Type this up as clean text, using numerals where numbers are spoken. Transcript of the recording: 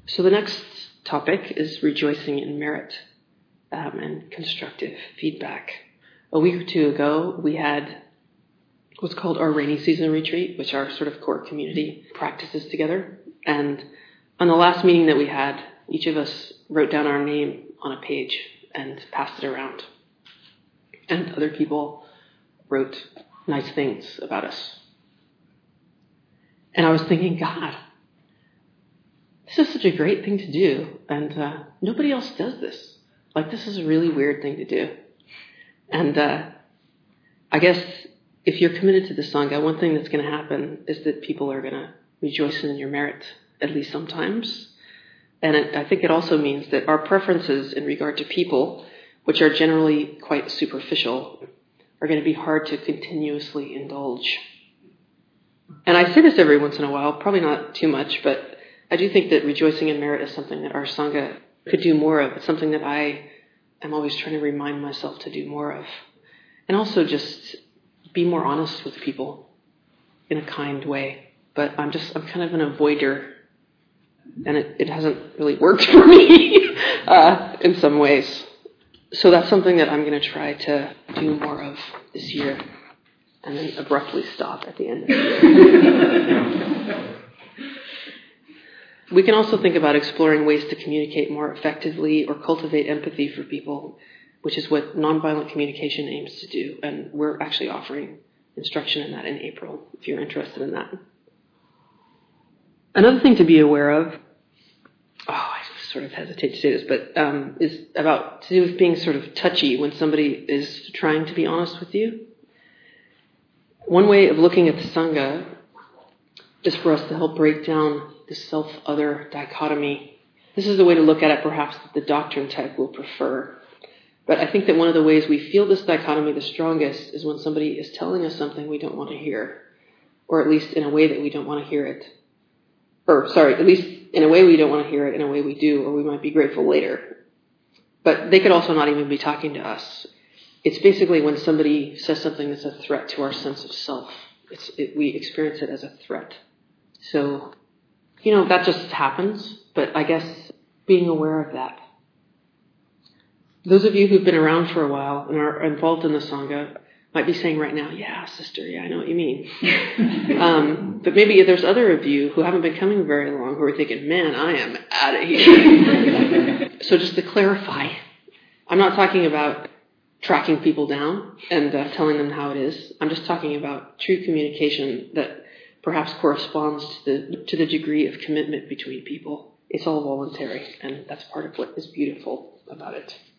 So the next topic is rejoicing in merit and constructive feedback. A week or two ago, we had what's called our rainy season retreat, which are sort of core community practices together. And on the last meeting that we had, each of us wrote down our name on a page and passed it around. And other people wrote nice things about us. And I was thinking, God, this is such a great thing to do, and nobody else does this. Like, this is a really weird thing to do. And I guess if you're committed to the Sangha, one thing that's going to happen is that people are going to rejoice in your merit, at least sometimes. And I think it also means that our preferences in regard to people, which are generally quite superficial, are going to be hard to continuously indulge. And I say this every once in a while, probably not too much, but I do think that rejoicing in merit is something that our Sangha could do more of. It's something that I am always trying to remind myself to do more of. And also just be more honest with people in a kind way. But I'm kind of an avoider, and it hasn't really worked for me in some ways. So that's something that I'm going to try to do more of this year, and then abruptly stop at the end of the year. We can also think about exploring ways to communicate more effectively or cultivate empathy for people, which is what nonviolent communication aims to do. And we're actually offering instruction in that in April, if you're interested in that. Another thing to be aware of, I sort of hesitate to say this, but is about to do with being sort of touchy when somebody is trying to be honest with you. One way of looking at the Sangha is for us to help break down the self-other dichotomy. This is the way to look at it, perhaps, that the doctrine type will prefer. But I think that one of the ways we feel this dichotomy the strongest is when somebody is telling us something we don't want to hear, or at least in a way that we don't want to hear it. At least in a way we don't want to hear it, in a way we do, or we might be grateful later. But they could also not even be talking to us. It's basically when somebody says something that's a threat to our sense of self. We experience it as a threat. So, that just happens, but I guess being aware of that. Those of you who've been around for a while and are involved in the Sangha might be saying right now, yeah, sister, yeah, I know what you mean. But maybe there's other of you who haven't been coming very long who are thinking, man, I am out of here. So just to clarify, I'm not talking about tracking people down and telling them how it is. I'm just talking about true communication that perhaps corresponds to the degree of commitment between people. It's all voluntary, and that's part of what is beautiful about it.